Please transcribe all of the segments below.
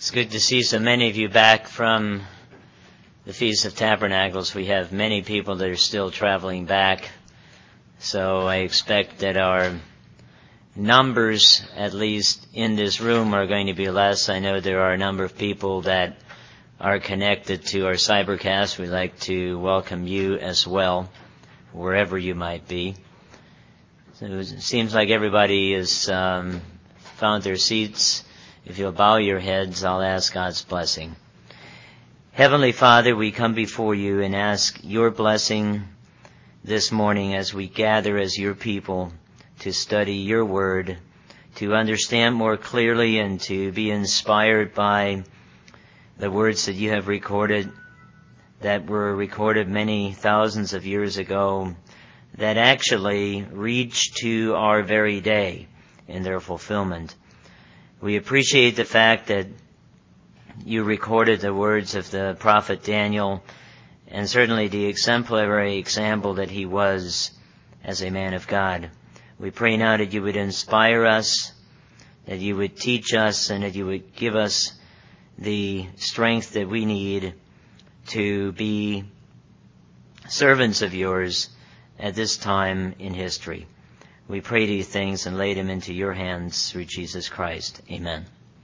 It's good to see so many of you back from the Feast of Tabernacles. We have many people that are still traveling back, so I expect that our numbers, at least in this room, are going to be less. I know there are a number of people that are connected to our Cybercast. We'd like to welcome you as well, wherever you might be. So it seems like everybody has found their seats. If you'll bow your heads, I'll ask God's blessing. Heavenly Father, we come before you and ask your blessing this morning as we gather as your people to study your word, to understand more clearly and to be inspired by the words that you have recorded, that were recorded many thousands of years ago, that actually reach to our very day in their fulfillment. We appreciate the fact that you recorded the words of the prophet Daniel, and certainly the exemplary example that he was as a man of God. We pray now that you would inspire us, that you would teach us, and that you would give us the strength that we need to be servants of yours at this time in history. We pray these things and lay them into your hands through Jesus Christ. Amen.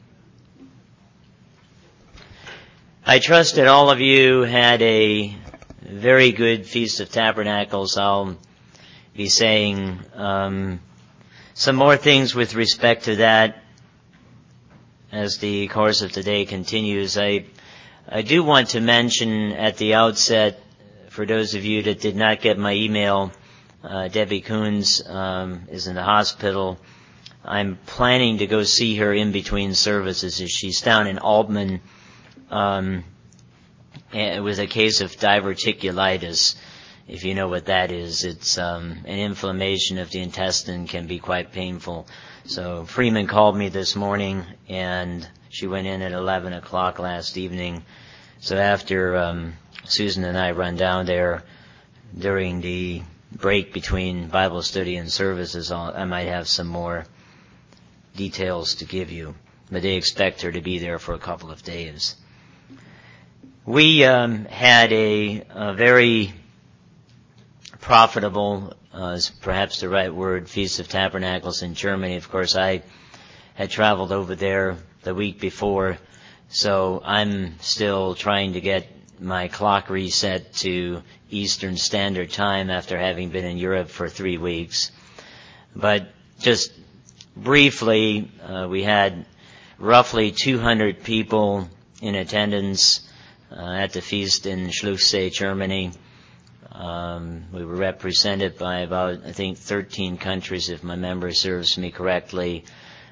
I trust that all of you had a very good Feast of Tabernacles. I'll be saying some more things with respect to that as the course of the day continues. I do want to mention at the outset, for those of you that did not get my email, Debbie Coons is in the hospital. I'm planning to go see her in between services. She's down in Altman with a case of diverticulitis. If you know what that is, it's an inflammation of the intestine, can be quite painful. So Freeman called me this morning, and she went in at 11 o'clock last evening. So after Susan and I run down there during the break between Bible study and services, I might have some more details to give you. But they expect her to be there for a couple of days. We had a very profitable, is perhaps the right word, Feast of Tabernacles in Germany. Of course, I had traveled over there the week before, so I'm still trying to get my clock reset to Eastern Standard Time after having been in Europe for 3 weeks. But just briefly, we had roughly 200 people in attendance at the feast in Schluchsee, Germany. We were represented by about, I think, 13 countries, if my memory serves me correctly.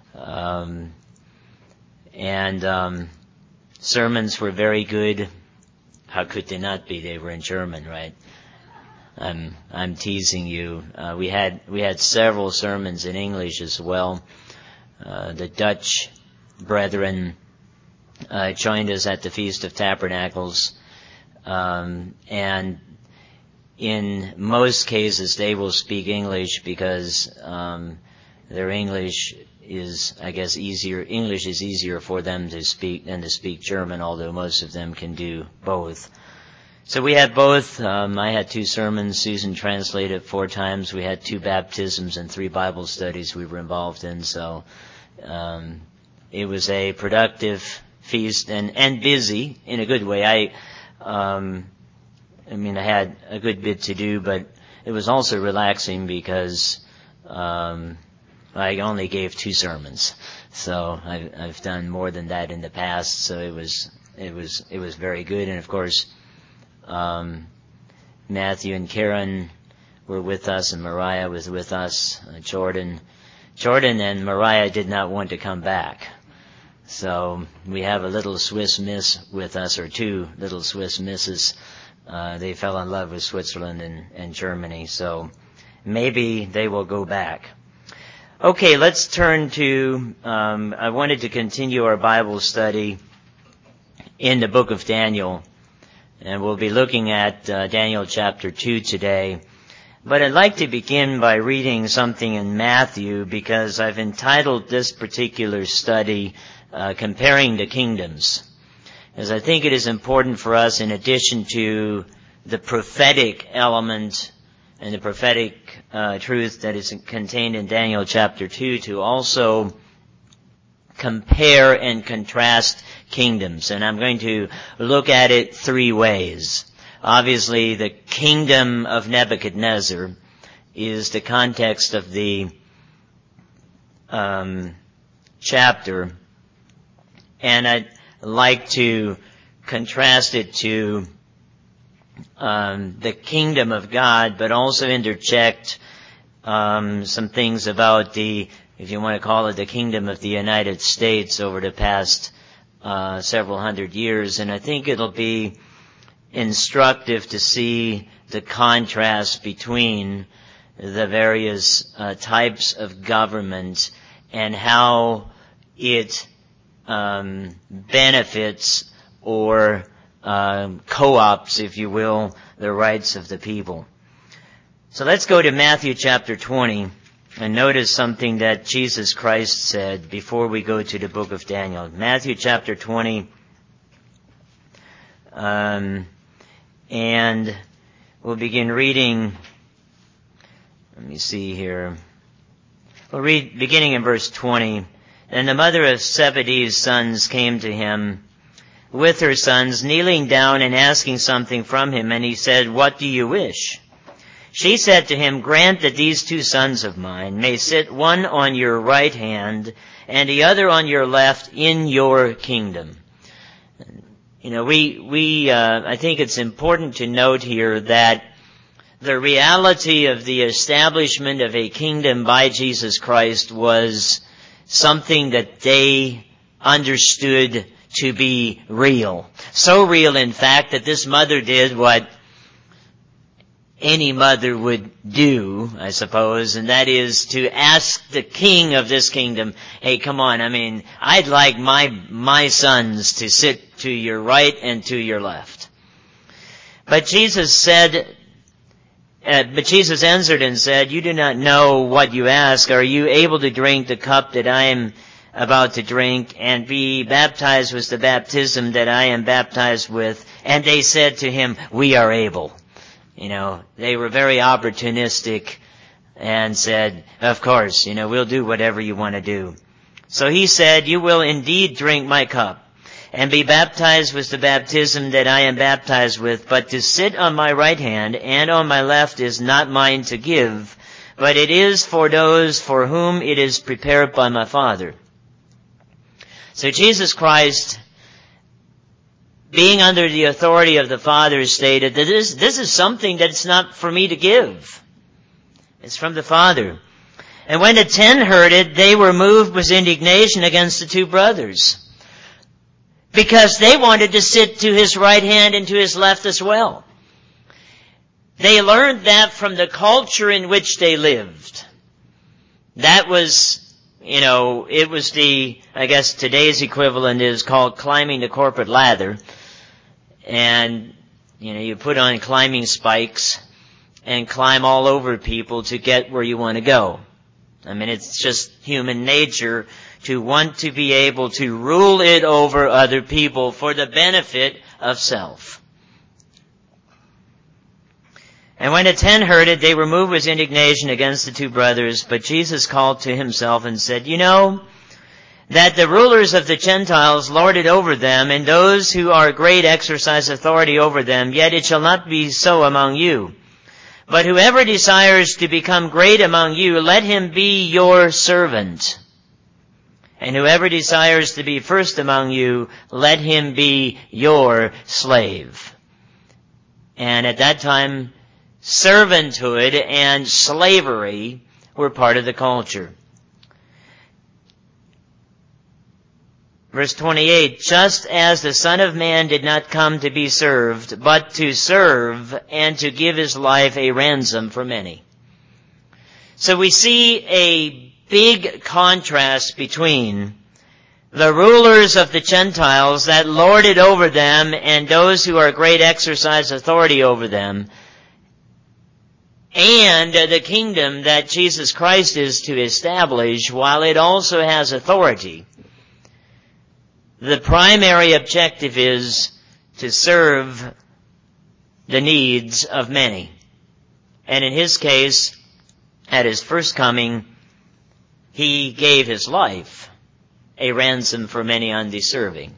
Sermons were very good. How could they not be? They were in German, right? I'm teasing you. We had several sermons in English as well. The Dutch brethren joined us at the Feast of Tabernacles, and in most cases they will speak English because their English is, I guess, easier. English is easier for them to speak than to speak German, although most of them can do both. So we had both. I had 2 sermons. Susan translated 4 times. We had 2 baptisms and 3 Bible studies we were involved in. So it was a productive feast and busy in a good way. I had a good bit to do, but it was also relaxing because I only gave 2 sermons. So I've done more than that in the past. So it was very good. And of course, Matthew and Karen were with us, and Mariah was with us. Jordan and Mariah did not want to come back. So we have a little Swiss miss with us, or 2 little Swiss misses. They fell in love with Switzerland and Germany. So maybe they will go back. Okay, let's turn to, I wanted to continue our Bible study in the book of Daniel. And we'll be looking at Daniel chapter 2 today. But I'd like to begin by reading something in Matthew, because I've entitled this particular study, Comparing the Kingdoms. As I think it is important for us, in addition to the prophetic element and the prophetic truth that is contained in Daniel chapter 2, to also compare and contrast kingdoms. And I'm going to look at it three ways. Obviously, the kingdom of Nebuchadnezzar is the context of the chapter, and I'd like to contrast it to the kingdom of God, but also interject some things about the, if you want to call it, the kingdom of the United States over the past several hundred years. And I think it'll be instructive to see the contrast between the various types of government and how it benefits or co-ops, if you will, the rights of the people. So let's go to Matthew chapter 20 and notice something that Jesus Christ said before we go to the book of Daniel. Matthew chapter 20, and we'll begin reading. Let me see here. We'll read beginning in verse 20. And the mother of Zebedee's sons came to him with her sons, kneeling down and asking something from him. And he said, "What do you wish?" She said to him, "Grant that these two sons of mine may sit, one on your right hand and the other on your left, in your kingdom." You know, I think it's important to note here that the reality of the establishment of a kingdom by Jesus Christ was something that they understood to be real. So real, in fact, that this mother did what any mother would do, I suppose, and that is to ask the king of this kingdom, "Hey, come on, I mean, I'd like my sons to sit to your right and to your left." But Jesus answered and said, "You do not know what you ask. Are you able to drink the cup that I am about to drink, and be baptized with the baptism that I am baptized with?" And they said to him, "We are able." You know, they were very opportunistic and said, "Of course, we'll do whatever you want to do." So he said, "You will indeed drink my cup and be baptized with the baptism that I am baptized with, but to sit on my right hand and on my left is not mine to give, but it is for those for whom it is prepared by my Father." So Jesus Christ, being under the authority of the Father, stated that this is something that's not for me to give. It's from the Father. And when the 10 heard it, they were moved with indignation against the two brothers, because they wanted to sit to his right hand and to his left as well. They learned that from the culture in which they lived. That was, it was I guess today's equivalent is called climbing the corporate ladder. And, you put on climbing spikes and climb all over people to get where you want to go. I mean, it's just human nature to want to be able to rule it over other people for the benefit of self. And when the 10 heard it, they were moved with indignation against the two brothers. But Jesus called to himself and said, "You know that the rulers of the Gentiles lord it over them, and those who are great exercise authority over them. Yet it shall not be so among you. But whoever desires to become great among you, let him be your servant. And whoever desires to be first among you, let him be your slave." And at that time, servanthood and slavery were part of the culture. Verse 28, "Just as the Son of Man did not come to be served, but to serve and to give his life a ransom for many." So we see a big contrast between the rulers of the Gentiles that lorded over them and those who are great exercise authority over them, and the kingdom that Jesus Christ is to establish, while it also has authority, the primary objective is to serve the needs of many. And in his case, at his first coming, he gave his life, a ransom for many undeserving.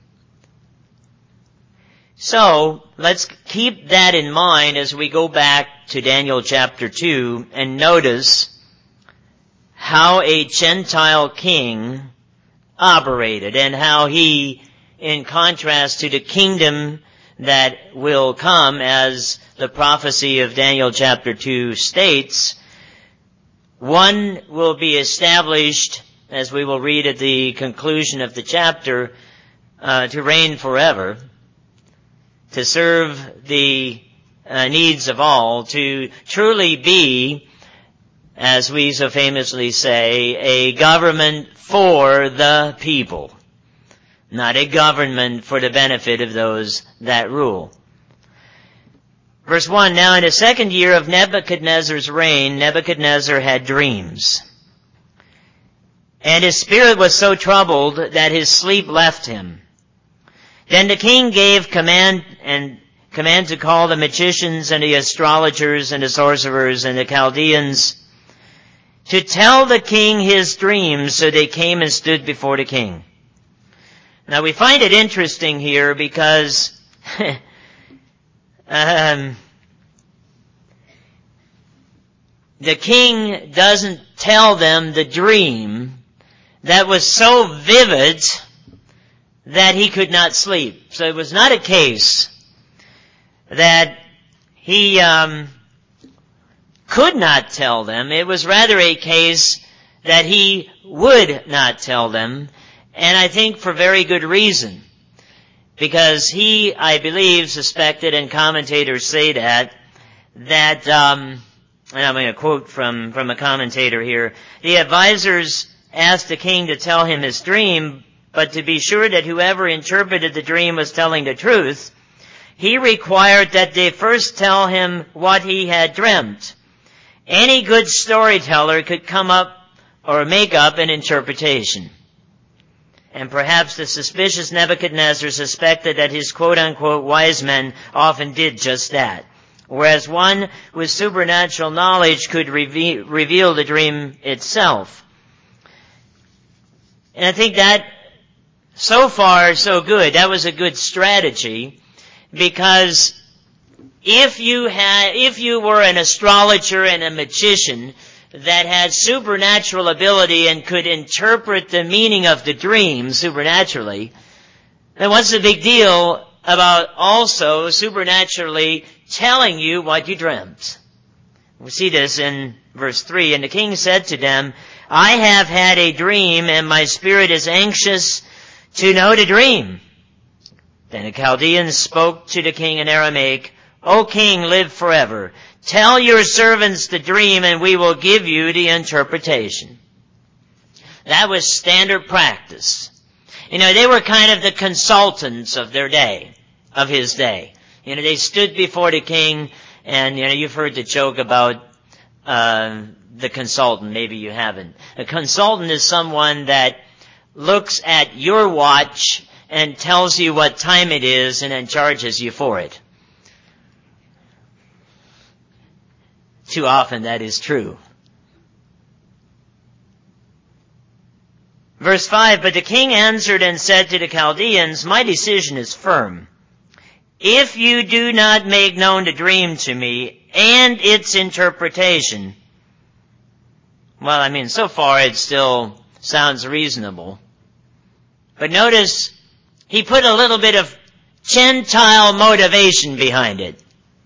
So, let's keep that in mind as we go back to Daniel chapter 2 and notice how a Gentile king operated and how he, in contrast to the kingdom that will come, as the prophecy of Daniel chapter 2 states, one will be established, as we will read at the conclusion of the chapter, to reign forever, to serve the needs of all, to truly be, as we so famously say, a government for the people, not a government for the benefit of those that rule. Verse 1, now in the second year of Nebuchadnezzar's reign, Nebuchadnezzar had dreams. And his spirit was so troubled that his sleep left him. Then the king gave command to call the magicians and the astrologers and the sorcerers and the Chaldeans to tell the king his dreams, so they came and stood before the king. Now we find it interesting here because the king doesn't tell them the dream that was so vivid that he could not sleep. So it was not a case that he could not tell them. It was rather a case that he would not tell them, and I think for very good reason. Because he, I believe, suspected, and commentators say that, and I'm going to quote from a commentator here, the advisors asked the king to tell him his dream, but to be sure that whoever interpreted the dream was telling the truth, he required that they first tell him what he had dreamt. Any good storyteller could come up or make up an interpretation. And perhaps the suspicious Nebuchadnezzar suspected that his quote-unquote wise men often did just that, whereas one with supernatural knowledge could reveal the dream itself. And I think that, so far, so good. That was a good strategy, because if you were an astrologer and a magician that had supernatural ability and could interpret the meaning of the dream supernaturally, then what's the big deal about also supernaturally telling you what you dreamt? We see this in verse 3. And the king said to them, I have had a dream, and my spirit is anxious to know the dream. Then the Chaldeans spoke to the king in Aramaic, O king, live forever. Tell your servants the dream, and we will give you the interpretation. That was standard practice. They were kind of the consultants of their day, of his day. They stood before the king, and you've heard the joke about the consultant. Maybe you haven't. A consultant is someone that looks at your watch and tells you what time it is and then charges you for it. Too often that is true. Verse 5, but the king answered and said to the Chaldeans, my decision is firm. If you do not make known the dream to me and its interpretation, well, so far it still sounds reasonable. But notice, he put a little bit of Gentile motivation behind it.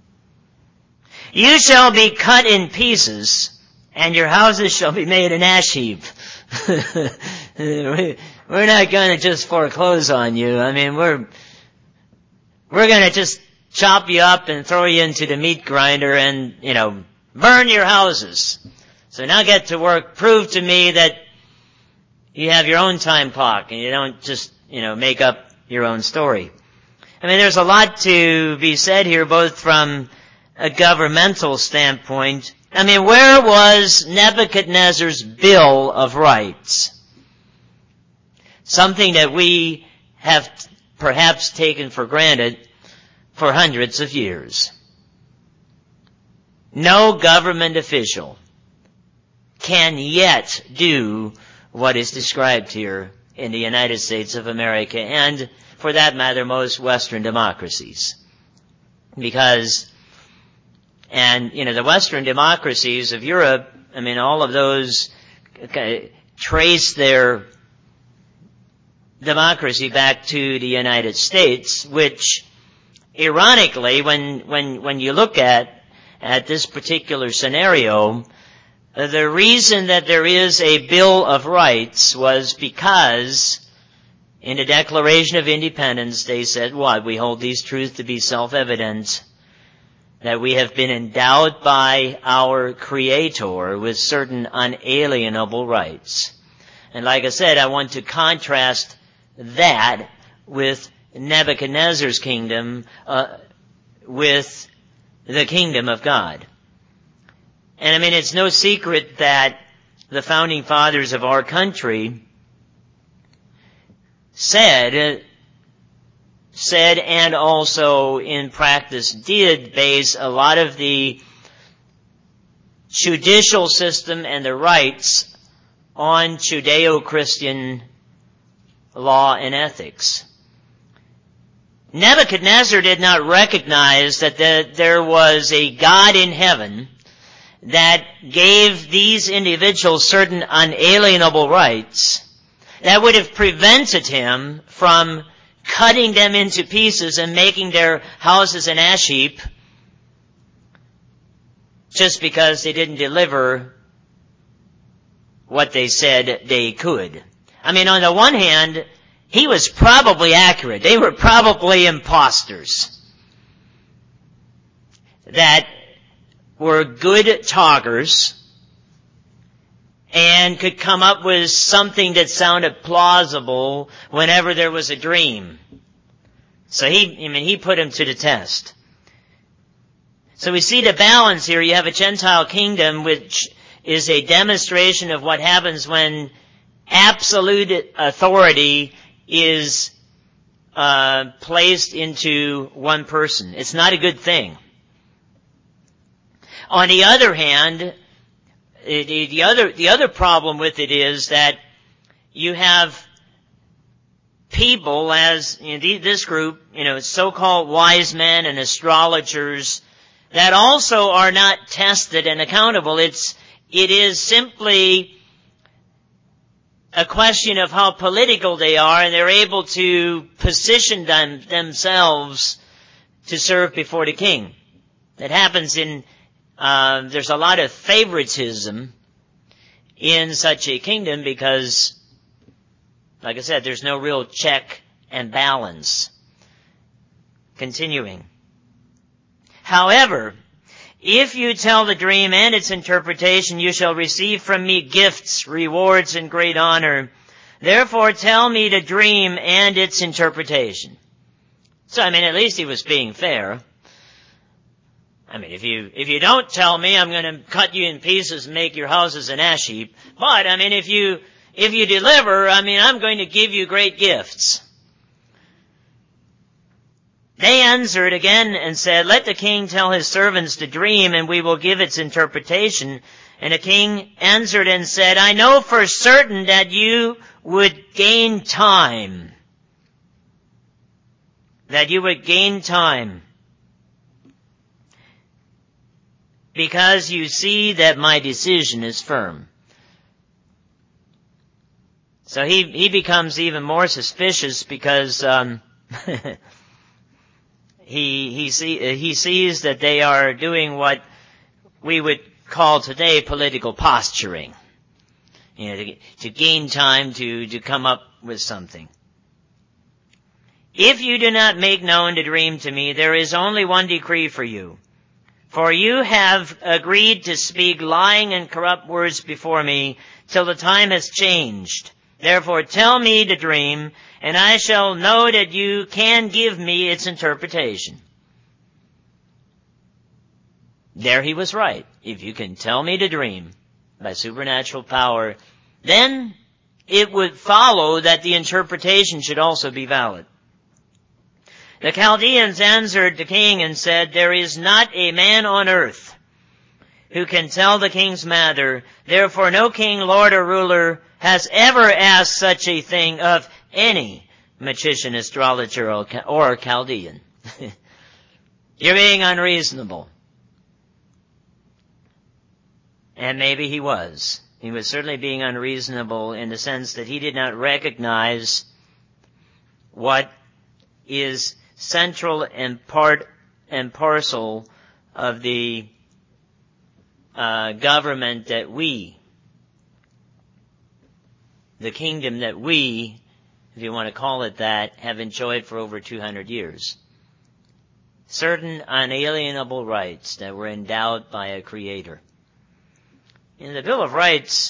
You shall be cut in pieces, and your houses shall be made an ash heap. We're not going to just foreclose on you. We're going to just chop you up and throw you into the meat grinder and, burn your houses. So now get to work. Prove to me that you have your own time clock and you don't just, make up your own story. There's a lot to be said here, both from a governmental standpoint, I mean, where was Nebuchadnezzar's Bill of Rights? Something that we have perhaps taken for granted for hundreds of years. No government official can yet do what is described here in the United States of America, and for that matter, most Western democracies. Because, the Western democracies of Europe, I mean, all of those trace their democracy back to the United States, which, ironically, when you look at this particular scenario, the reason that there is a Bill of Rights was because in the Declaration of Independence they said, what? We hold these truths to be self-evident, that we have been endowed by our Creator with certain unalienable rights. And like I said, I want to contrast that with Nebuchadnezzar's kingdom, with the kingdom of God. And I mean, it's no secret that the founding fathers of our country said and also in practice did base a lot of the judicial system and the rights on Judeo-Christian law and ethics. Nebuchadnezzar did not recognize that there was a God in heaven that gave these individuals certain unalienable rights that would have prevented him from cutting them into pieces and making their houses an ash heap just because they didn't deliver what they said they could. I mean, on the one hand, he was probably accurate. They were probably imposters that were good talkers and could come up with something that sounded plausible whenever there was a dream. So he put him to the test. So we see the balance here. You have a Gentile kingdom which is a demonstration of what happens when absolute authority is placed into one person. It's not a good thing. On the other hand, the other problem with it is that you have people, as this group, so-called wise men and astrologers, that also are not tested and accountable. It is simply a question of how political they are, and they're able to position themselves to serve before the king. That happens there's a lot of favoritism in such a kingdom because, like I said, there's no real check and balance. Continuing. However, if you tell the dream and its interpretation, you shall receive from me gifts, rewards, and great honor. Therefore tell me the dream and its interpretation. So, at least he was being fair. If you don't tell me, I'm going to cut you in pieces and make your houses an ash heap. But, if you deliver, I'm going to give you great gifts. They answered again and said, let the king tell his servants the dream, and we will give its interpretation. And the king answered and said, I know for certain that you would gain time. That you would gain time. Because you see that my decision is firm. So he becomes even more suspicious because he sees that they are doing what we would call today political posturing. To gain time to come up with something. If you do not make known the dream to me, there is only one decree for you. For you have agreed to speak lying and corrupt words before me till the time has changed. Therefore tell me the dream, and I shall know that you can give me its interpretation. There he was right. If you can tell me to dream by supernatural power, then it would follow that the interpretation should also be valid. The Chaldeans answered the king and said, "There is not a man on earth who can tell the king's matter. Therefore no king, lord, or ruler has ever asked such a thing of any magician, astrologer, or Chaldean." You're being unreasonable. And maybe he was. He was certainly being unreasonable in the sense that he did not recognize what is central and part and parcel of the government that the kingdom that we, if you want to call it that, have enjoyed for over 200 years. Certain unalienable rights that were endowed by a creator. In the Bill of Rights,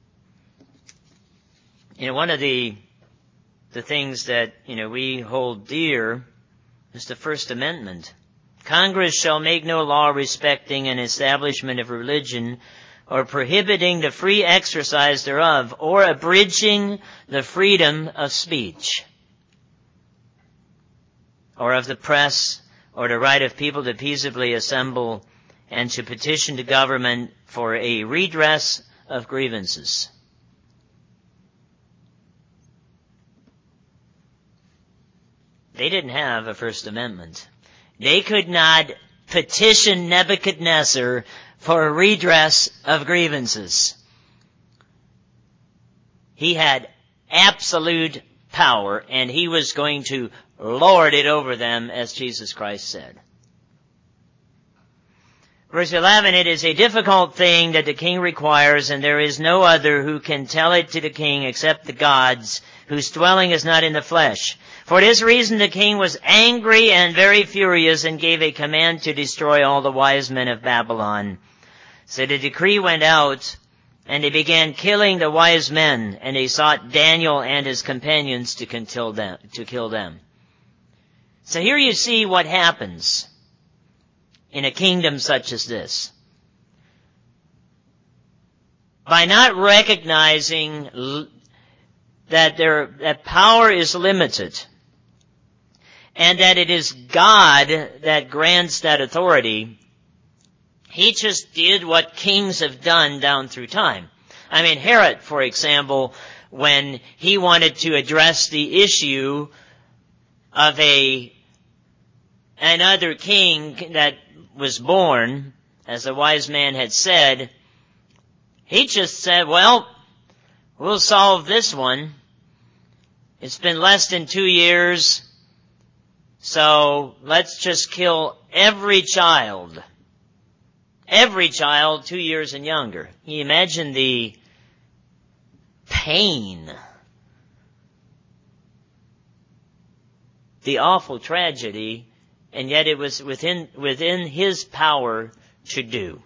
one of the things that, we hold dear is the First Amendment. Congress shall make no law respecting an establishment of religion or prohibiting the free exercise thereof or abridging the freedom of speech or of the press or the right of people to peaceably assemble and to petition the government for a redress of grievances. They didn't have a First Amendment. They could not petition Nebuchadnezzar for a redress of grievances. He had absolute power, and he was going to lord it over them, as Jesus Christ said. Verse 11, "It is a difficult thing that the king requires, and there is no other who can tell it to the king except the gods, whose dwelling is not in the flesh. For this reason the king was angry and very furious and gave a command to destroy all the wise men of Babylon. So the decree went out, and they began killing the wise men, and they sought Daniel and his companions to kill them." So here you see what happens in a kingdom such as this. By not recognizing that power is limited and that it is God that grants that authority, he just did what kings have done down through time. I mean, Herod, for example, when he wanted to address the issue of another king that was born, as the wise man had said, he just said, "Well, we'll solve this one. It's been less than 2 years, so let's just kill every child 2 years and younger." Can you imagine the pain, the awful tragedy, and yet it was within his power to do.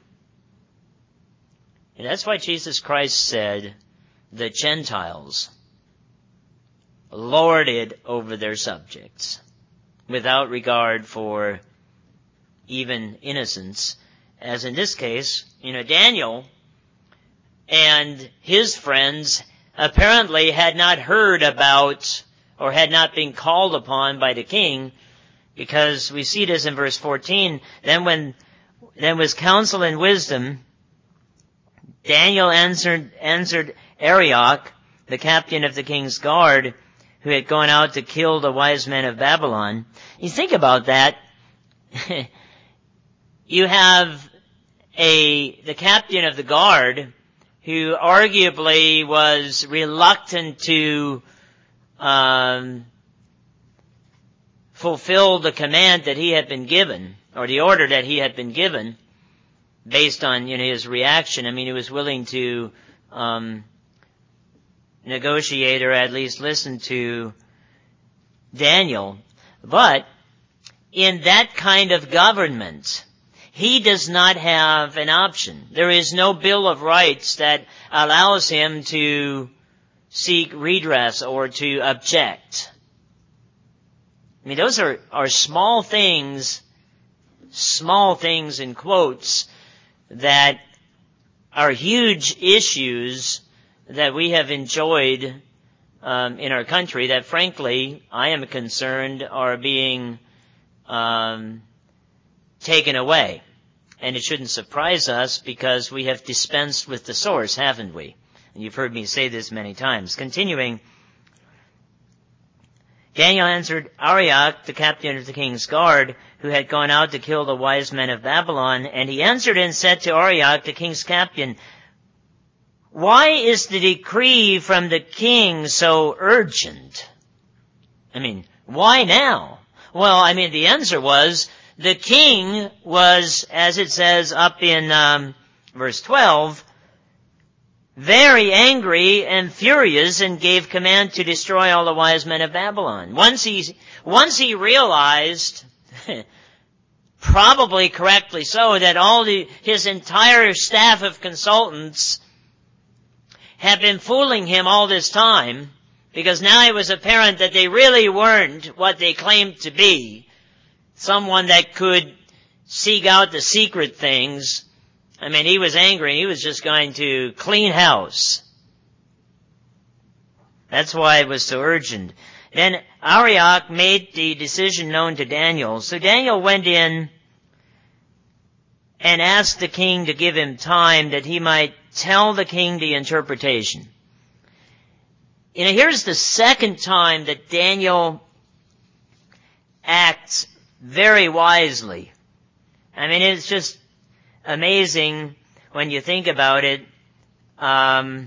And that's why Jesus Christ said, "The Gentiles lorded over their subjects," without regard for even innocence. As in this case, Daniel and his friends apparently had not heard about or had not been called upon by the king, because we see this in verse 14. Then was counsel and wisdom. Daniel answered Arioch, the captain of the king's guard, who had gone out to kill the wise men of Babylon. You think about that. You have the captain of the guard who arguably was reluctant to fulfill the command that he had been given, or the order that he had been given, based on his reaction. I mean, he was willing to negotiate or at least listen to Daniel. But in that kind of government, he does not have an option. There is no Bill of Rights that allows him to seek redress or to object. I mean, those are small things small things in quotes that are huge issues that we have enjoyed in our country that, frankly, I am concerned are being taken away. And it shouldn't surprise us because we have dispensed with the source, haven't we? And you've heard me say this many times. Continuing, Daniel answered Arioch, the captain of the king's guard, who had gone out to kill the wise men of Babylon, and he answered and said to Arioch, the king's captain, "Why is the decree from the king so urgent?" Why now? Well, the answer was, the king was, as it says up in verse 12, very angry and furious and gave command to destroy all the wise men of Babylon. Once he realized, probably correctly so, that his entire staff of consultants had been fooling him all this time, because now it was apparent that they really weren't what they claimed to be, someone that could seek out the secret things. He was angry and he was just going to clean house. That's why it was so urgent. Then Arioch made the decision known to Daniel. So Daniel went in and asked the king to give him time that he might tell the king the interpretation. Here's the second time that Daniel acts very wisely. It's just amazing when you think about it, how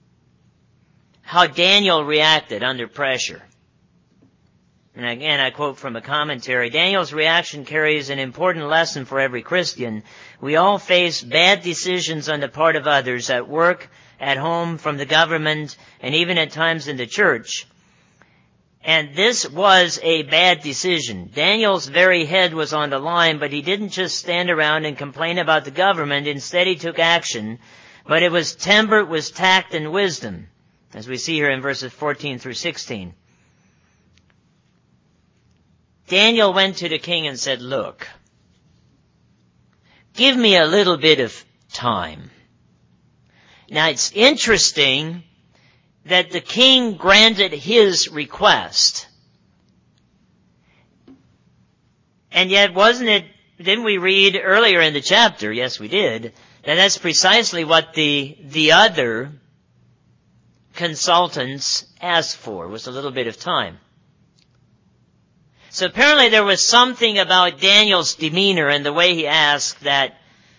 Daniel reacted under pressure. And again, I quote from a commentary, Daniel's reaction carries an important lesson for every Christian. We all face bad decisions on the part of others, at work, at home, from the government, and even at times in the church. And this was a bad decision. Daniel's very head was on the line, but he didn't just stand around and complain about the government. Instead, he took action, but it was tempered with tact and wisdom, as we see here in verses 14 through 16. Daniel went to the king and said, "Look, give me a little bit of time." Now, it's interesting that the king granted his request. And yet, didn't we read earlier in the chapter, yes we did, that that's precisely what the other consultants asked for, was a little bit of time. So apparently there was something about Daniel's demeanor and the way he asked that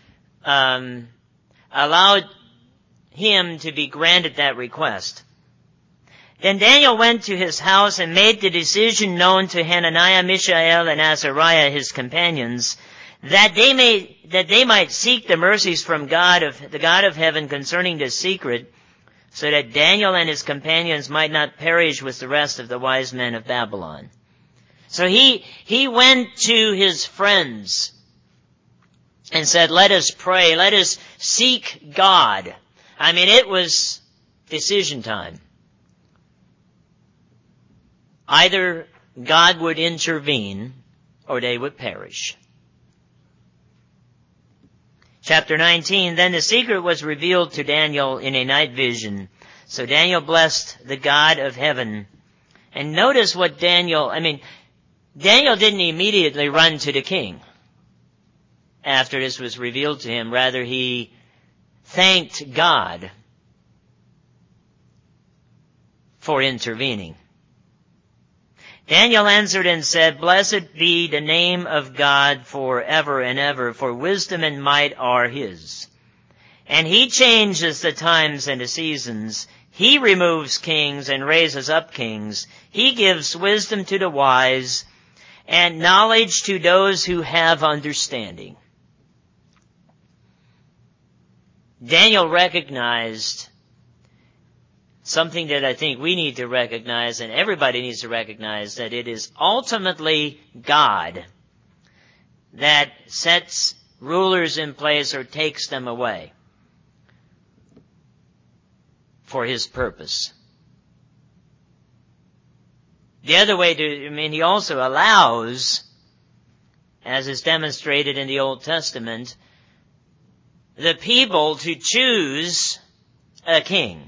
allowed him to be granted that request. Then Daniel went to his house and made the decision known to Hananiah, Mishael, and Azariah, his companions, that they might seek the mercies from the God of heaven concerning this secret, so that Daniel and his companions might not perish with the rest of the wise men of Babylon. So he went to his friends and said, "Let us pray, let us seek God." It was decision time. Either God would intervene or they would perish. Chapter 19, then the secret was revealed to Daniel in a night vision. So Daniel blessed the God of heaven. And notice what Daniel didn't immediately run to the king after this was revealed to him. Rather, he thanked God for intervening. Daniel answered and said, "Blessed be the name of God forever and ever, for wisdom and might are his. And he changes the times and the seasons. He removes kings and raises up kings. He gives wisdom to the wise and knowledge to those who have understanding." Daniel recognized something that I think we need to recognize, and everybody needs to recognize, that it is ultimately God that sets rulers in place or takes them away for his purpose. The other way he also allows as is demonstrated in the Old Testament, the people to choose a king,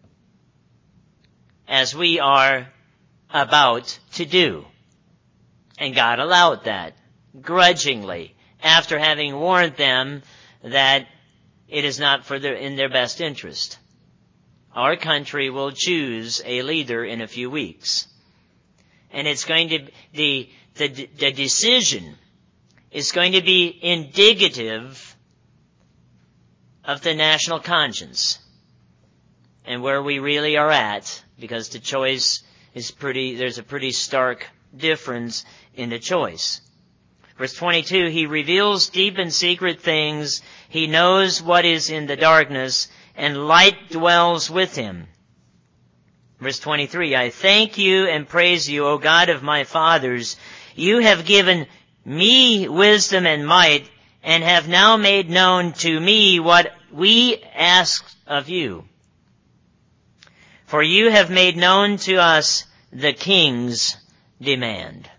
as we are about to do. And God allowed that, grudgingly, after having warned them that it is not in their best interest. Our country will choose a leader in a few weeks. And it's going to, the decision is going to be indicative of the national conscience and where we really are at, because the choice is there's a pretty stark difference in the choice. Verse 22, he reveals deep and secret things. He knows what is in the darkness, and light dwells with him. Verse 23, I thank you and praise you, O God of my fathers. You have given me wisdom and might, and have now made known to me what we ask of you. For you have made known to us the king's demand.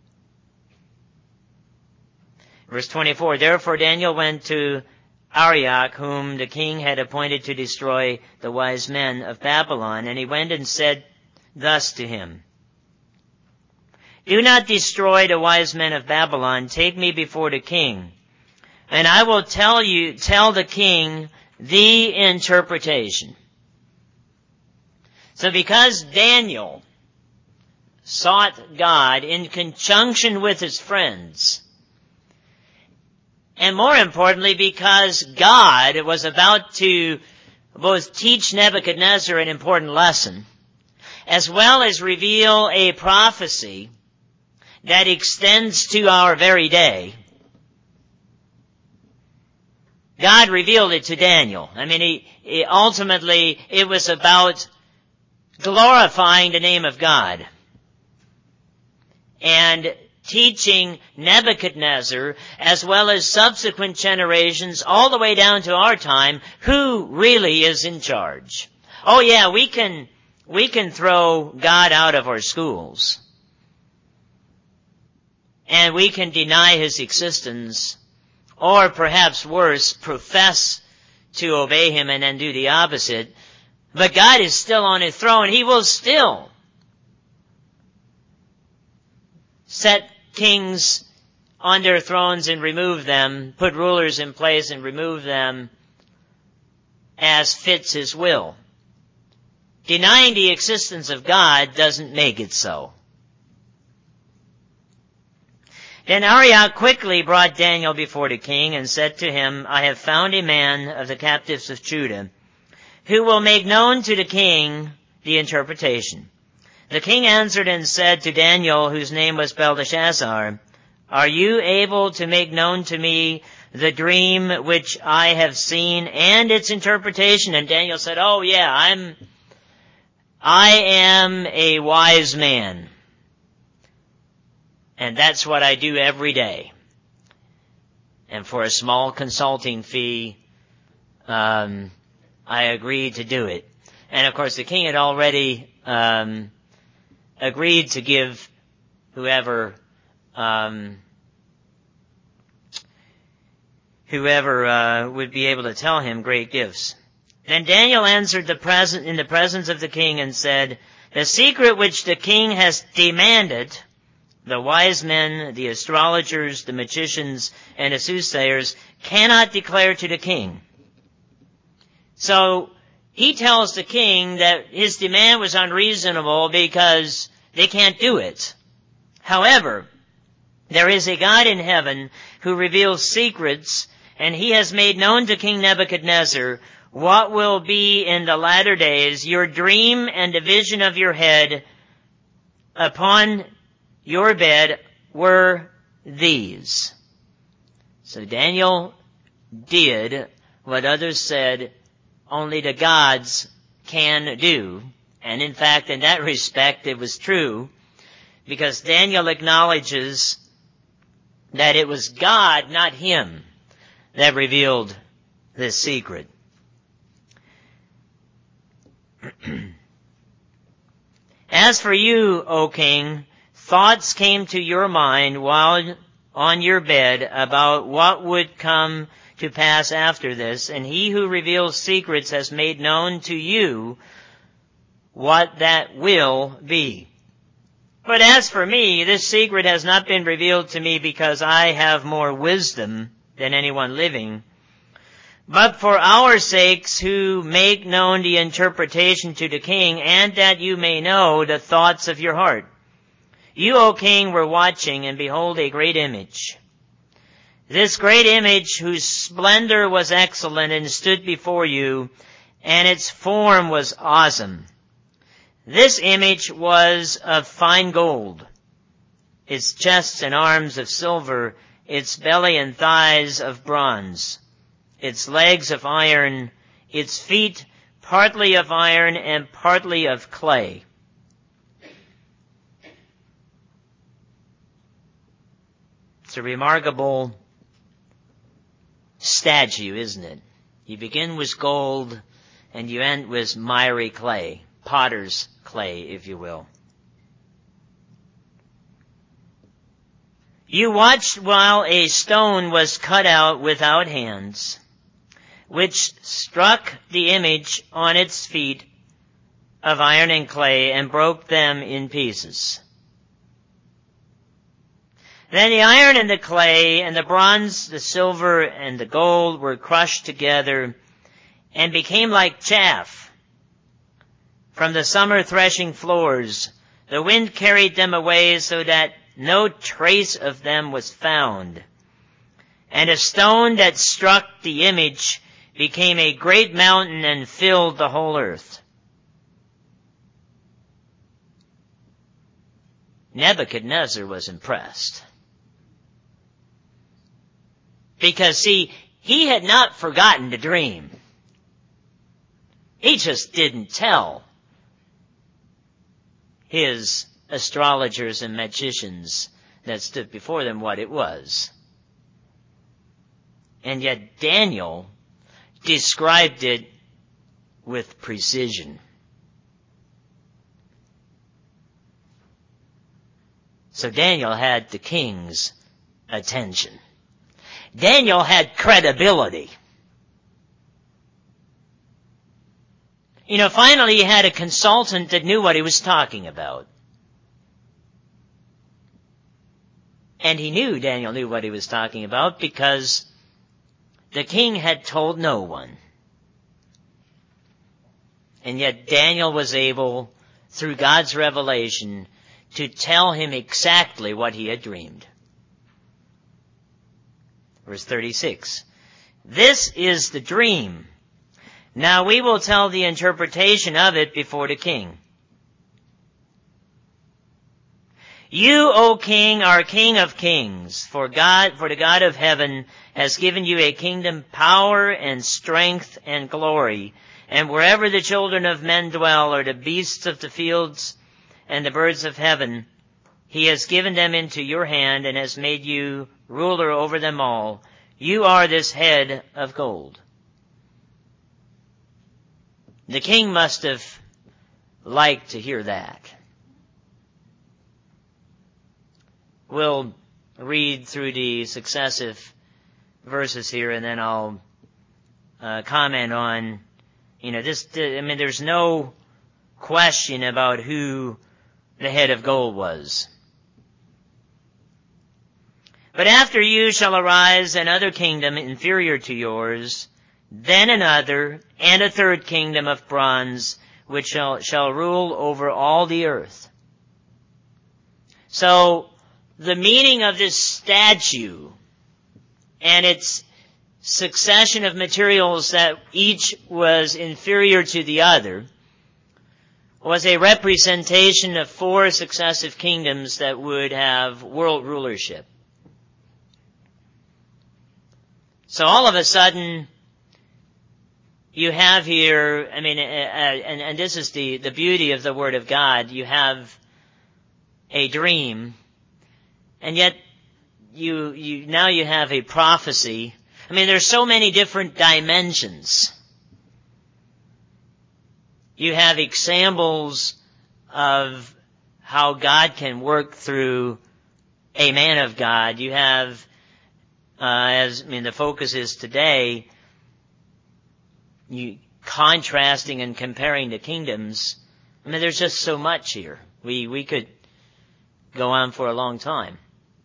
Verse 24, therefore Daniel went to Arioch, whom the king had appointed to destroy the wise men of Babylon, and he went and said thus to him, do not destroy the wise men of Babylon. Take me before the king, and I will tell the king the interpretation. So because Daniel sought God in conjunction with his friends, and more importantly, because God was about to both teach Nebuchadnezzar an important lesson, as well as reveal a prophecy that extends to our very day, God revealed it to Daniel. I mean, ultimately, it was about glorifying the name of God and teaching Nebuchadnezzar, as well as subsequent generations, all the way down to our time, who really is in charge. Oh yeah, we can throw God out of our schools, and we can deny his existence, or perhaps worse, profess to obey him and then do the opposite. But God is still on his throne. He will still set kings on their thrones and remove them, put rulers in place and remove them as fits his will. Denying the existence of God doesn't make it so. Then Arioch quickly brought Daniel before the king and said to him, I have found a man of the captives of Judah who will make known to the king the interpretation. The king answered and said to Daniel, whose name was Belteshazzar, are you able to make known to me the dream which I have seen and its interpretation? And Daniel said, oh yeah, I am a wise man. And that's what I do every day. And for a small consulting fee, I agreed to do it. And of course the king had already agreed to give whoever would be able to tell him great gifts. Then Daniel answered in the presence of the king and said, the secret which the king has demanded, the wise men, the astrologers, the magicians, and the soothsayers cannot declare to the king. So he tells the king that his demand was unreasonable because they can't do it. However, there is a God in heaven who reveals secrets, and he has made known to King Nebuchadnezzar what will be in the latter days. Your dream and the vision of your head upon your bed were these. So Daniel did what others said only the gods can do. And in fact, in that respect, it was true, because Daniel acknowledges that it was God, not him, that revealed this secret. As for you, O king, thoughts came to your mind while on your bed about what would come to pass after this, and he who reveals secrets has made known to you what that will be. But as for me, this secret has not been revealed to me because I have more wisdom than anyone living, but for our sakes who make known the interpretation to the king, and that you may know the thoughts of your heart. You, O king, were watching, and behold, a great image. This great image, whose splendor was excellent, and stood before you, and its form was awesome. This image was of fine gold, its chest and arms of silver, its belly and thighs of bronze, its legs of iron, its feet partly of iron and partly of clay. It's a remarkable statue, isn't it? You begin with gold and you end with miry clay, potter's clay, if you will. You watched while a stone was cut out without hands, which struck the image on its feet of iron and clay and broke them in pieces. Then the iron and the clay and the bronze, the silver and the gold were crushed together and became like chaff from the summer threshing floors. The wind carried them away so that no trace of them was found. And a stone that struck the image became a great mountain and filled the whole earth. Nebuchadnezzar was impressed. Because, see, he had not forgotten the dream. He just didn't tell his astrologers and magicians that stood before them what it was. And yet Daniel described it with precision. So Daniel had the king's attention. Daniel had credibility. Finally he had a consultant that knew what he was talking about. And Daniel knew what he was talking about because the king had told no one. And yet Daniel was able, through God's revelation, to tell him exactly what he had dreamed. Verse 36. This is the dream. Now we will tell the interpretation of it before the king. You, O king, are king of kings, for the God of heaven has given you a kingdom, power and strength and glory. And wherever the children of men dwell, or the beasts of the fields and the birds of heaven, he has given them into your hand and has made you ruler over them all. You are this head of gold. The king must have liked to hear that. We'll read through the successive verses here and then I'll comment on, there's no question about who the head of gold was. But after you shall arise another kingdom inferior to yours, then another and a third kingdom of bronze, which shall rule over all the earth. So, the meaning of this statue and its succession of materials that each was inferior to the other was a representation of 4 successive kingdoms that would have world rulership. So all of a sudden, you have here, and this is the beauty of the Word of God, you have a dream, and yet now you have a prophecy. There's so many different dimensions. You have examples of how God can work through a man of God. You have, the focus is today, you contrasting and comparing the kingdoms. There's just so much here. We could go on for a long time.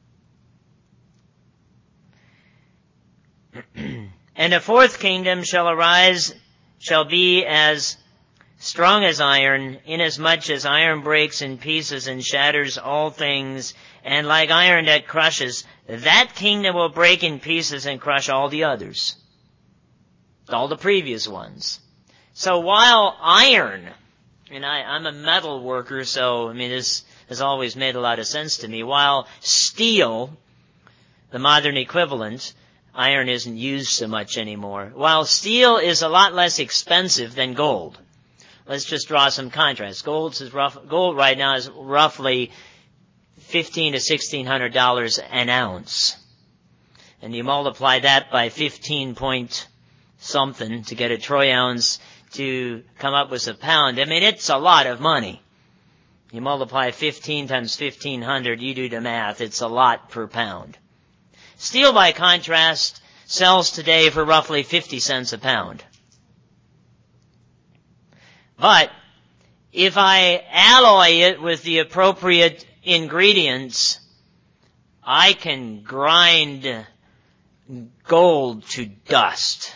And the fourth kingdom shall arise, shall be as strong as iron, inasmuch as iron breaks in pieces and shatters all things, and like iron that crushes, that kingdom will break in pieces and crush all the others, all the previous ones. So while iron, and I'm a metal worker, so this has always made a lot of sense to me, while steel, the modern equivalent, iron isn't used so much anymore. While steel is a lot less expensive than gold. Let's just draw some contrast. Gold right now is roughly $1,500 to $1,600 an ounce. And you multiply that by 15 point something to get a troy ounce to come up with a pound. It's a lot of money. You multiply 15 times 1,500, you do the math, it's a lot per pound. Steel, by contrast, sells today for roughly 50 cents a pound. But if I alloy it with the appropriate ingredients, I can grind gold to dust.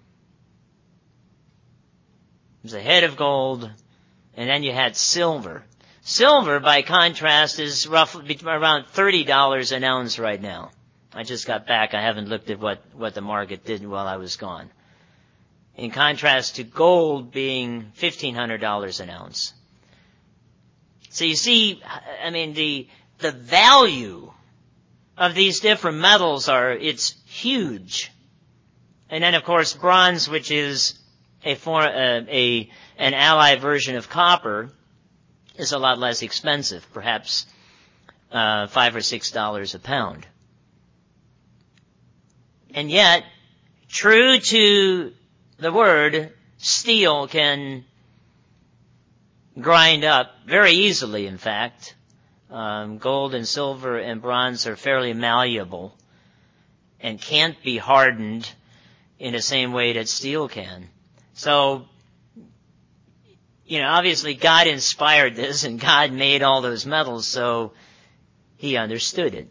There's a head of gold, and then you had silver. Silver, by contrast, is roughly around $30 an ounce right now. I just got back. I haven't looked at what the market did while I was gone. In contrast to gold being $1,500 an ounce. So you see, the value of these different metals it's huge. And then of course bronze, which is an allied version of copper, is a lot less expensive, perhaps $5 or $6 a pound. And yet, true to the word, steel can grind up very easily, in fact. Gold and silver and bronze are fairly malleable and can't be hardened in the same way that steel can. So, obviously God inspired this and God made all those metals, so He understood it.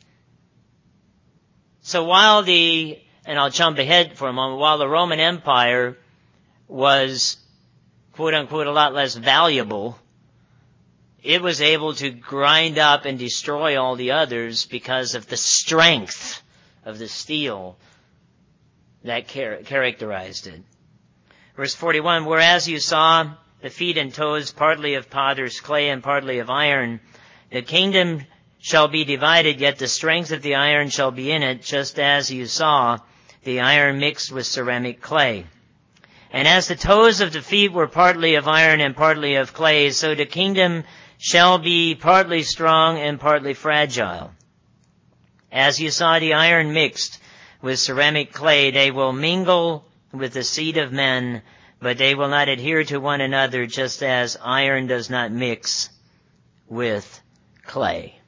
So and I'll jump ahead for a moment, while the Roman Empire was, quote unquote, a lot less valuable, it was able to grind up and destroy all the others because of the strength of the steel that characterized it. Verse 41, whereas you saw the feet and toes partly of potter's clay and partly of iron, the kingdom shall be divided, yet the strength of the iron shall be in it, just as you saw the iron mixed with ceramic clay. And as the toes of the feet were partly of iron and partly of clay, so the kingdom shall be partly strong and partly fragile. As you saw the iron mixed with ceramic clay, they will mingle with the seed of men, but they will not adhere to one another, just as iron does not mix with clay.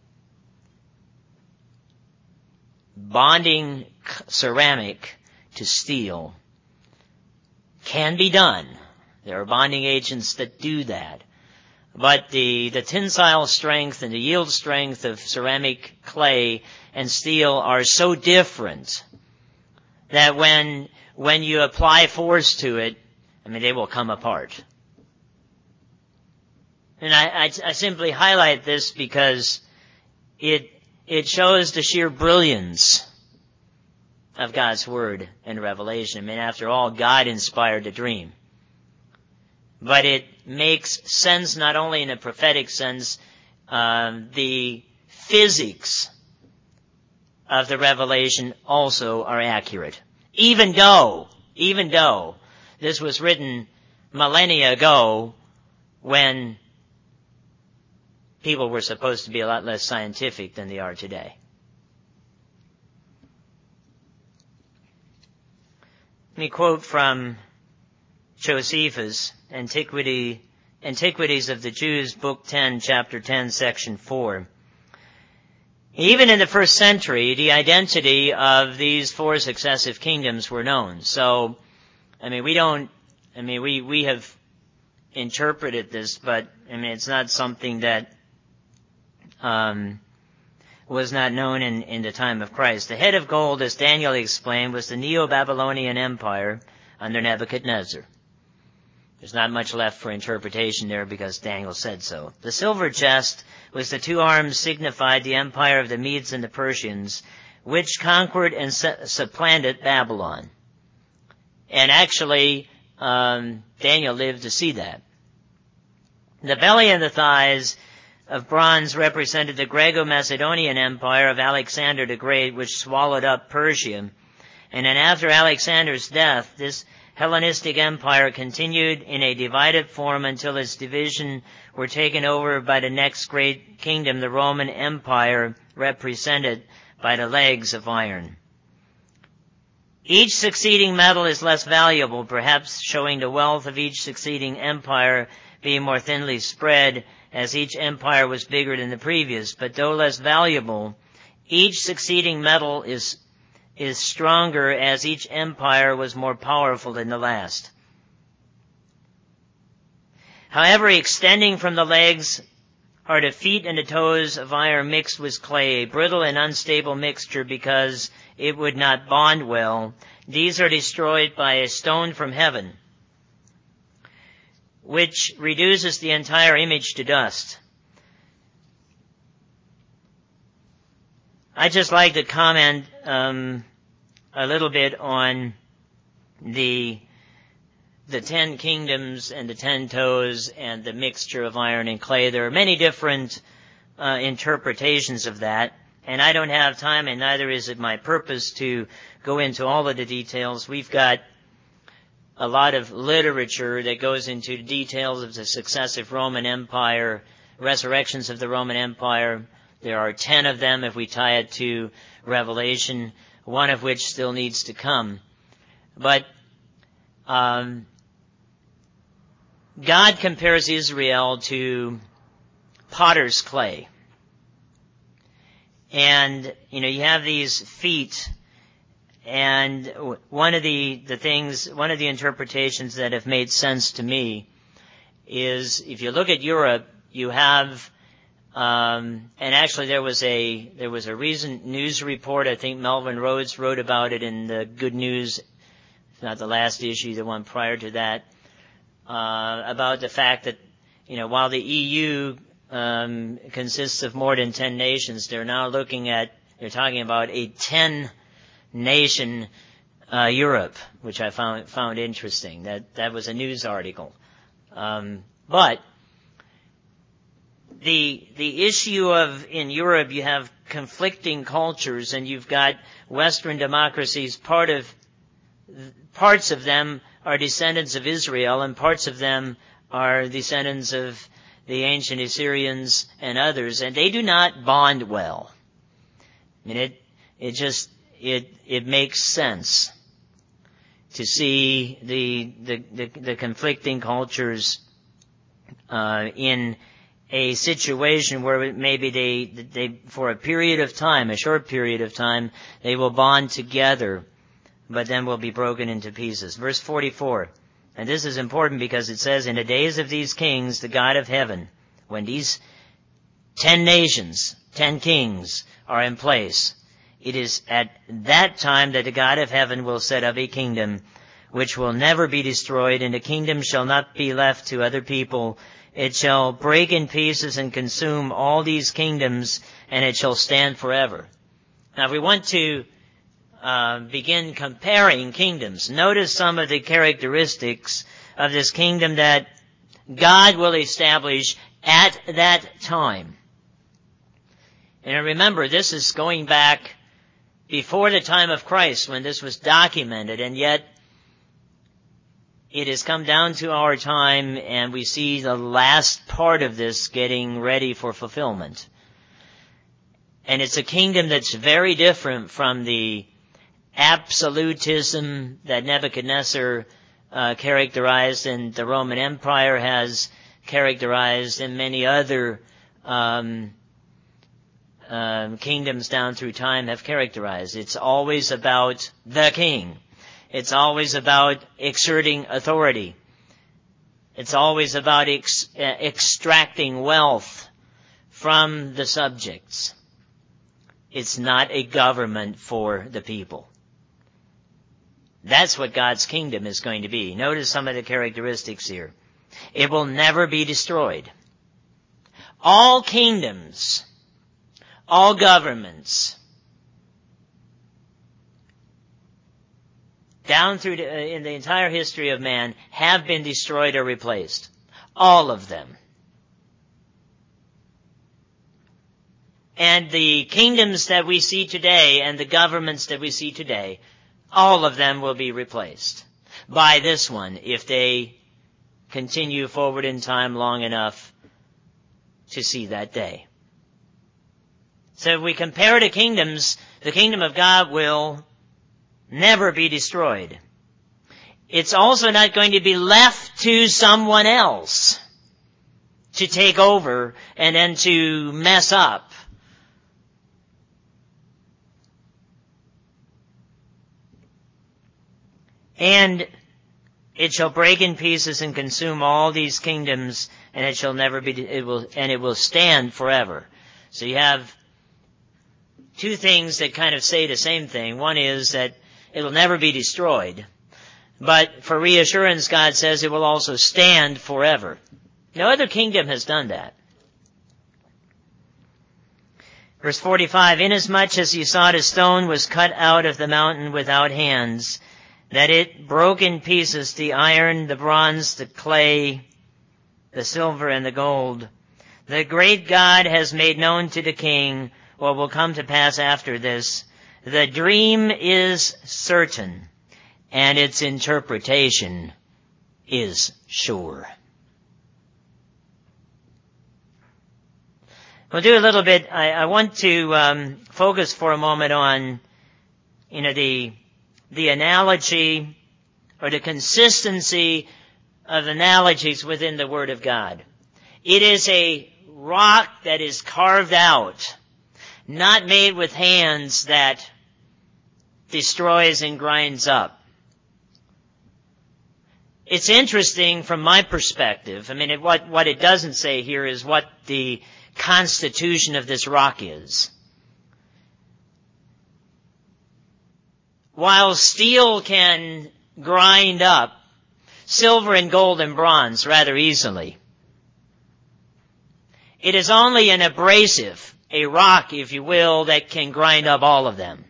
Bonding ceramic to steel can be done. There are bonding agents that do that. But the tensile strength and the yield strength of ceramic clay and steel are so different that when you apply force to it, they will come apart. And I simply highlight this because it shows the sheer brilliance of God's Word and Revelation. After all, God inspired the dream. But it makes sense not only in a prophetic sense, the physics of the revelation also are accurate. Even though this was written millennia ago when people were supposed to be a lot less scientific than they are today. Let me quote from Josephus, Antiquities of the Jews, Book 10, Chapter 10, Section 4. Even in the first century, the identity of these four successive kingdoms were known. So, we have interpreted this, but, it's not something that, was not known in the time of Christ. The head of gold, as Daniel explained, was the Neo-Babylonian Empire under Nebuchadnezzar. There's not much left for interpretation there because Daniel said so. The silver chest was the two arms signified the empire of the Medes and the Persians, which conquered and supplanted Babylon. And actually, Daniel lived to see that. The belly and the thighs of bronze represented the Greco-Macedonian Empire of Alexander the Great, which swallowed up Persia. And then after Alexander's death, this Hellenistic empire continued in a divided form until its division were taken over by the next great kingdom, the Roman Empire, represented by the legs of iron. Each succeeding metal is less valuable, perhaps showing the wealth of each succeeding empire being more thinly spread as each empire was bigger than the previous. But though less valuable, each succeeding metal is stronger as each empire was more powerful than the last. However, extending from the legs are the feet and the toes of iron mixed with clay, a brittle and unstable mixture because it would not bond well. These are destroyed by a stone from heaven, which reduces the entire image to dust. I'd just like to comment a little bit on the 10 kingdoms and the 10 toes and the mixture of iron and clay. There are many different interpretations of that, and I don't have time, and neither is it my purpose to go into all of the details. We've got a lot of literature that goes into the details of the successive Roman Empire, resurrections of the Roman Empire. There are 10 of them if we tie it to Revelation, one of which still needs to come. But God compares Israel to potter's clay. And, you have these feet, and one of the interpretations that have made sense to me is if you look at Europe, you have and actually there was a recent news report, I think Melvin Rhodes wrote about it in the Good News, if not the last issue, the one prior to that, about the fact that, while the EU consists of more than 10 nations, they're talking about a 10-nation Europe, which I found interesting. That was a news article. But the issue of, in Europe, you have conflicting cultures, and you've got Western democracies. Parts of them are descendants of Israel, and parts of them are descendants of the ancient Assyrians and others, and they do not bond well. It makes sense to see the conflicting cultures in a situation where maybe they for a short period of time, they will bond together, but then will be broken into pieces. Verse 44, and this is important because it says, in the days of these kings, the God of heaven, when these 10 nations, 10 kings are in place, it is at that time that the God of heaven will set up a kingdom which will never be destroyed, and the kingdom shall not be left to other people. It shall break in pieces and consume all these kingdoms, and it shall stand forever. Now, if we want to begin comparing kingdoms, notice some of the characteristics of this kingdom that God will establish at that time. And remember, this is going back before the time of Christ when this was documented, and yet it has come down to our time, and we see the last part of this getting ready for fulfillment. And it's a kingdom that's very different from the absolutism that Nebuchadnezzar characterized, and the Roman Empire has characterized, and many other kingdoms down through time have characterized. It's always about the king. It's always about exerting authority. It's always about extracting wealth from the subjects. It's not a government for the people. That's what God's kingdom is going to be. Notice some of the characteristics here. It will never be destroyed. All kingdoms, all governments, down through in the entire history of man, have been destroyed or replaced. All of them. And the kingdoms that we see today and the governments that we see today, all of them will be replaced by this one if they continue forward in time long enough to see that day. So if we compare the kingdoms, the kingdom of God will never be destroyed. It's also not going to be left to someone else to take over and then to mess up. And it shall break in pieces and consume all these kingdoms, and it shall never be, it will stand forever. So you have two things that kind of say the same thing. One is that it will never be destroyed. But for reassurance, God says it will also stand forever. No other kingdom has done that. Verse 45, inasmuch as you saw the stone was cut out of the mountain without hands, that it broke in pieces the iron, the bronze, the clay, the silver, and the gold. The great God has made known to the king what will come to pass after this. The dream is certain, and its interpretation is sure. We'll do a little bit. I want to focus for a moment on, the analogy or the consistency of analogies within the Word of God. It is a rock that is carved out, not made with hands that destroys and grinds up. It's interesting from my perspective. What it doesn't say here is what the constitution of this rock is. While steel can grind up silver and gold and bronze rather easily, it is only an abrasive, a rock, if you will, that can grind up all of them.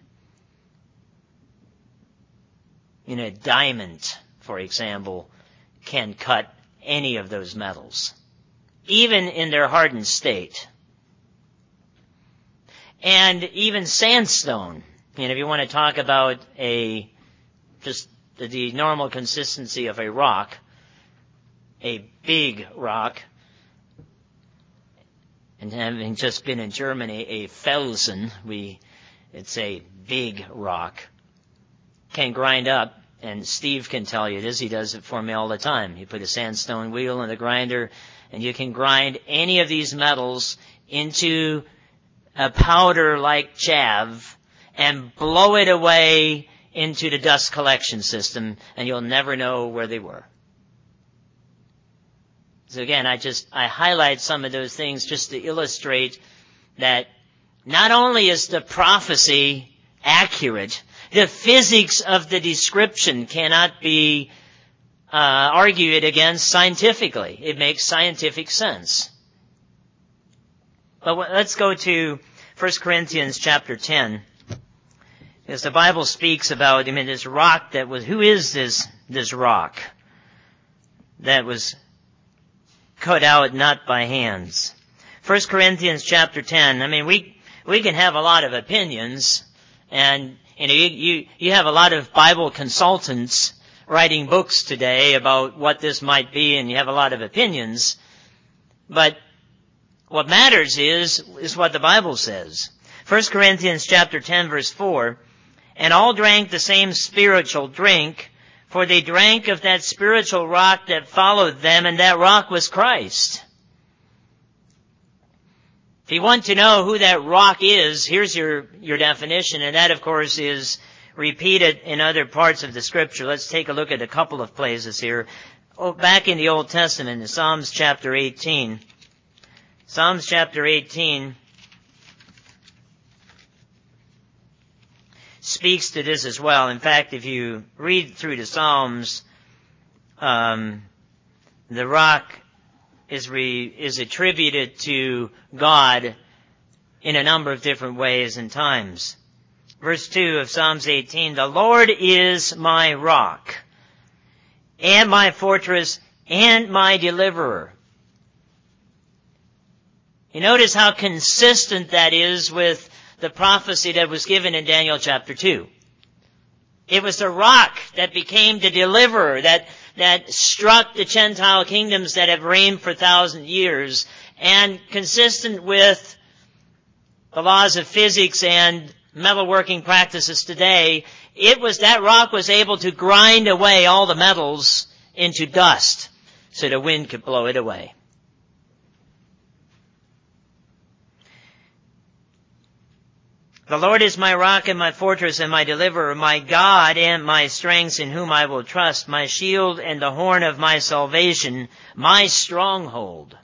A diamond, for example, can cut any of those metals, even in their hardened state. And even sandstone, if you want to talk about just the normal consistency of a rock, a big rock, and having just been in Germany, a Felsen, it's a big rock, can grind up, and Steve can tell you this, he does it for me all the time. You put a sandstone wheel in the grinder, and you can grind any of these metals into a powder like chaff and blow it away into the dust collection system, and you'll never know where they were. So again, I highlight some of those things just to illustrate that not only is the prophecy accurate, the physics of the description cannot be argued against scientifically. It makes scientific sense. But let's go to 1 Corinthians chapter 10. Because the Bible speaks about, this rock who is this rock that was cut out not by hands? 1 Corinthians chapter 10, we can have a lot of opinions, and you have a lot of Bible consultants writing books today about what this might be, and you have a lot of opinions, but what matters is what the Bible says. 1 Corinthians chapter 10 verse 4, and all drank the same spiritual drink, for they drank of that spiritual rock that followed them, and that rock was Christ. If you want to know who that rock is, here's your definition, and that, of course, is repeated in other parts of the Scripture. Let's take a look at a couple of places here. Back in the Old Testament, in Psalms chapter 18. Psalms chapter 18 speaks to this as well. In fact, if you read through the Psalms, the rock is attributed to God in a number of different ways and times. Verse 2 of Psalms 18, the Lord is my rock, and my fortress, and my deliverer. You notice how consistent that is with the prophecy that was given in Daniel chapter 2. It was the rock that became the deliverer, that struck the Gentile kingdoms that have reigned for 1,000 years, and consistent with the laws of physics and metalworking practices today, that rock was able to grind away all the metals into dust so the wind could blow it away. The Lord is my rock and my fortress and my deliverer, my God and my strength in whom I will trust, my shield and the horn of my salvation, my stronghold.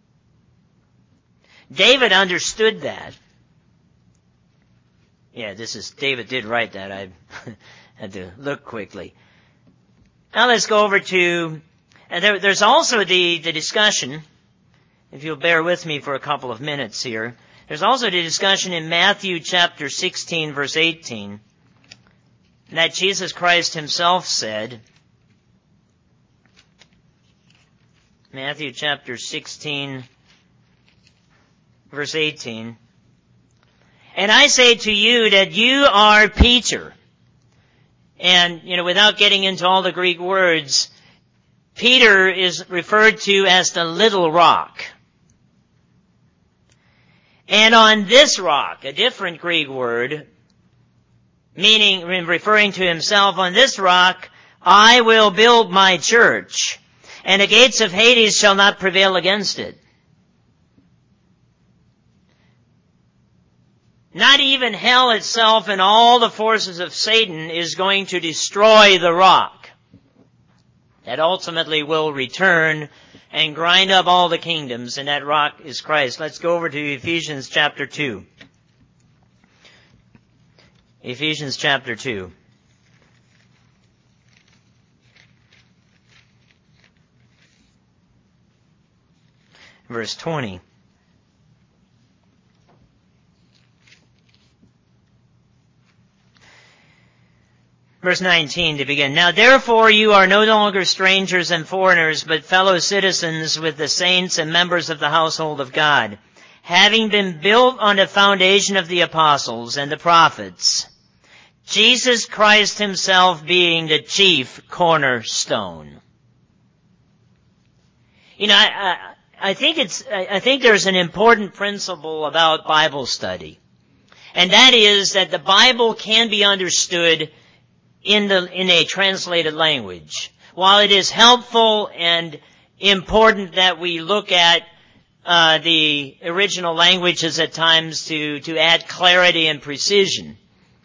David understood that. Yeah, David did write that. I had to look quickly. Now let's go over to, there's also the discussion, if you'll bear with me for a couple of minutes here. There's also the discussion in Matthew chapter 16, verse 18, that Jesus Christ himself said, Matthew chapter 16, verse 18, and I say to you that you are Peter. And, without getting into all the Greek words, Peter is referred to as the little rock. And on this rock, a different Greek word, referring to himself, on this rock I will build my church, and the gates of Hades shall not prevail against it. Not even hell itself and all the forces of Satan is going to destroy the rock. That ultimately will return and grind up all the kingdoms, and that rock is Christ. Let's go over to Ephesians chapter 2. Ephesians chapter 2. Verse 20. Verse 19 to begin. Now therefore you are no longer strangers and foreigners, but fellow citizens with the saints and members of the household of God, having been built on the foundation of the apostles and the prophets, Jesus Christ himself being the chief cornerstone. I think there's an important principle about Bible study, and that is that the Bible can be understood in a translated language. While it is helpful and important that we look at the original languages at times to add clarity and precision,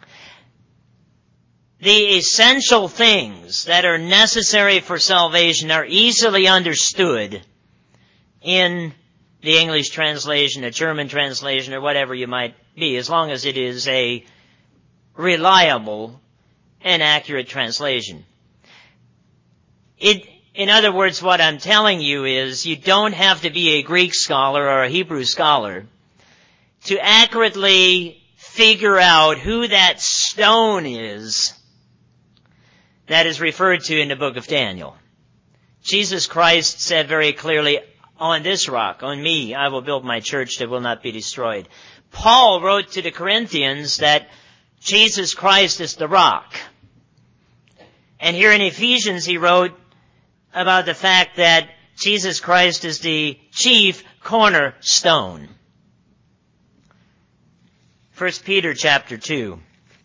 the essential things that are necessary for salvation are easily understood in the English translation, a German translation, or whatever you might be, as long as it is a reliable and accurate translation. In other words, what I'm telling you is you don't have to be a Greek scholar or a Hebrew scholar to accurately figure out who that stone is that is referred to in the book of Daniel. Jesus Christ said very clearly, on this rock, on me, I will build my church that will not be destroyed. Paul wrote to the Corinthians that Jesus Christ is the rock. And here in Ephesians he wrote about the fact that Jesus Christ is the chief cornerstone. 1 Peter chapter 2.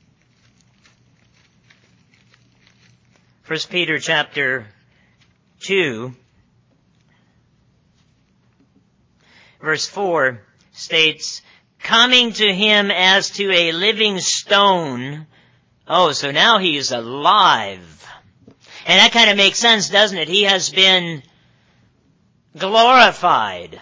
1 Peter chapter 2, verse 4 states, coming to him as to a living stone. Oh, so now he is alive. And that kind of makes sense, doesn't it? He has been glorified.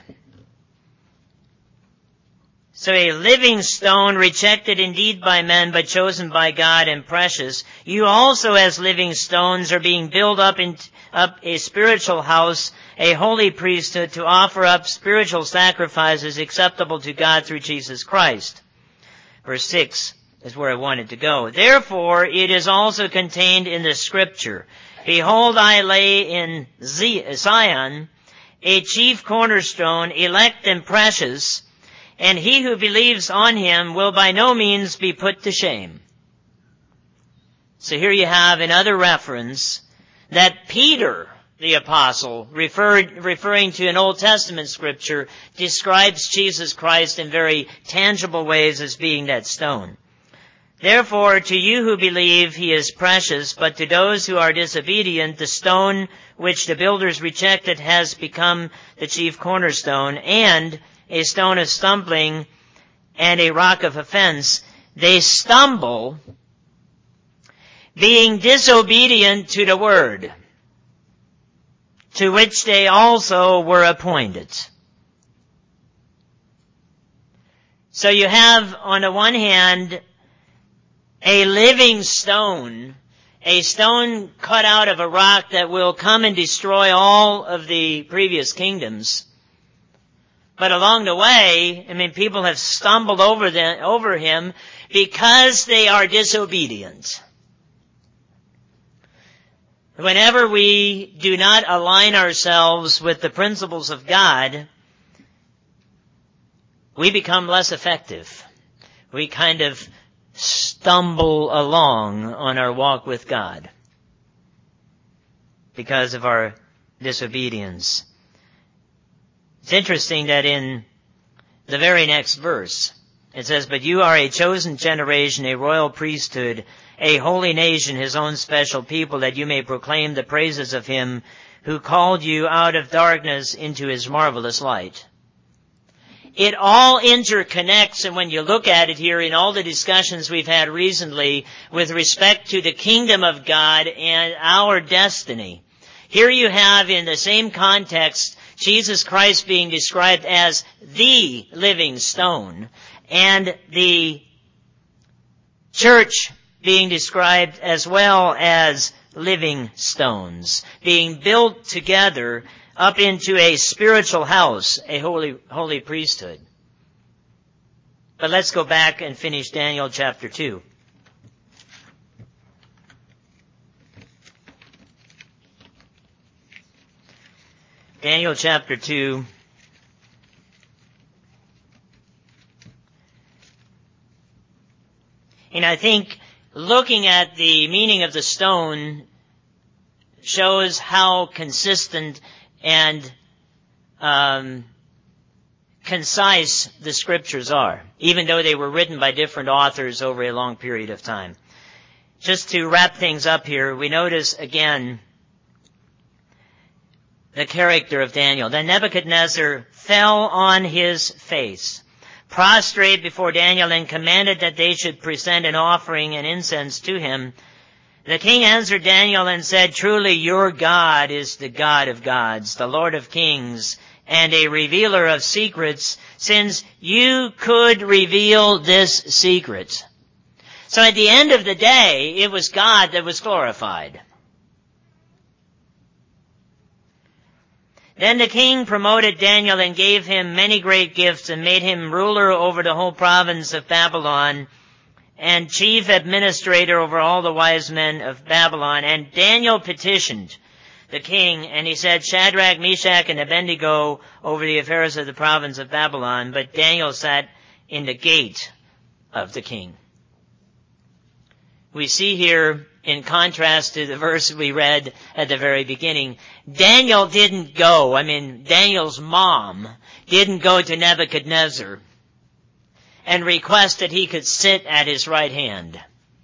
So a living stone, rejected indeed by men, but chosen by God and precious. You also as living stones are being built up a spiritual house, a holy priesthood, to offer up spiritual sacrifices acceptable to God through Jesus Christ. Verse 6 is where I wanted to go. Therefore, it is also contained in the scripture, behold, I lay in Zion a chief cornerstone, elect and precious, and he who believes on him will by no means be put to shame. So here you have another reference that Peter, the apostle, referring to an Old Testament scripture, describes Jesus Christ in very tangible ways as being that stone. Therefore, to you who believe, he is precious, but to those who are disobedient, the stone which the builders rejected has become the chief cornerstone, and a stone of stumbling and a rock of offense. They stumble, being disobedient to the word, to which they also were appointed. So you have, on the one hand, a living stone, a stone cut out of a rock that will come and destroy all of the previous kingdoms. But along the way, people have stumbled over him because they are disobedient. Whenever we do not align ourselves with the principles of God, we become less effective. We kind of stumble along on our walk with God because of our disobedience. It's interesting that in the very next verse, it says, but you are a chosen generation, a royal priesthood, a holy nation, his own special people, that you may proclaim the praises of him who called you out of darkness into his marvelous light. It all interconnects, and when you look at it here in all the discussions we've had recently with respect to the kingdom of God and our destiny, here you have in the same context Jesus Christ being described as the living stone, and the church being described as well as living stones, being built together up into a spiritual house, a holy priesthood. But let's go back and finish Daniel chapter 2. Daniel chapter 2. And I think looking at the meaning of the stone shows how consistent and concise the scriptures are, even though they were written by different authors over a long period of time. Just to wrap things up here, we notice again the character of Daniel. Then Nebuchadnezzar fell on his face, prostrate before Daniel, and commanded that they should present an offering and incense to him. The king answered Daniel and said, truly your God is the God of gods, the Lord of kings, and a revealer of secrets, since you could reveal this secret. So at the end of the day, it was God that was glorified. Then the king promoted Daniel and gave him many great gifts and made him ruler over the whole province of Babylon and chief administrator over all the wise men of Babylon. And Daniel petitioned the king, and he said, Shadrach, Meshach, and Abednego over the affairs of the province of Babylon. But Daniel sat in the gate of the king. We see here, in contrast to the verse we read at the very beginning, Daniel didn't go. Daniel's mom didn't go to Nebuchadnezzar and request that he could sit at his right hand.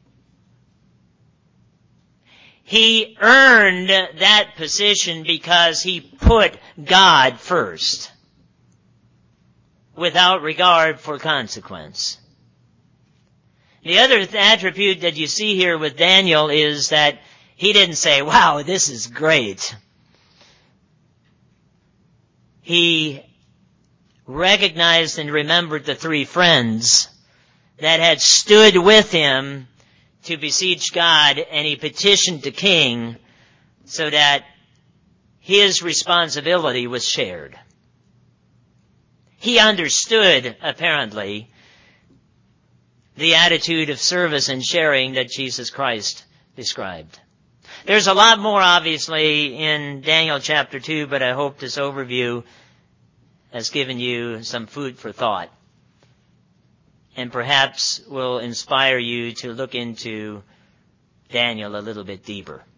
He earned that position because he put God first. without regard for consequence. The other attribute that you see here with Daniel is that he didn't say, wow, this is great. He recognized and remembered the three friends that had stood with him to beseech God, and he petitioned the king so that his responsibility was shared. He understood, apparently, the attitude of service and sharing that Jesus Christ described. There's a lot more, obviously, in Daniel chapter 2, but I hope this overview has given you some food for thought and perhaps will inspire you to look into Daniel a little bit deeper.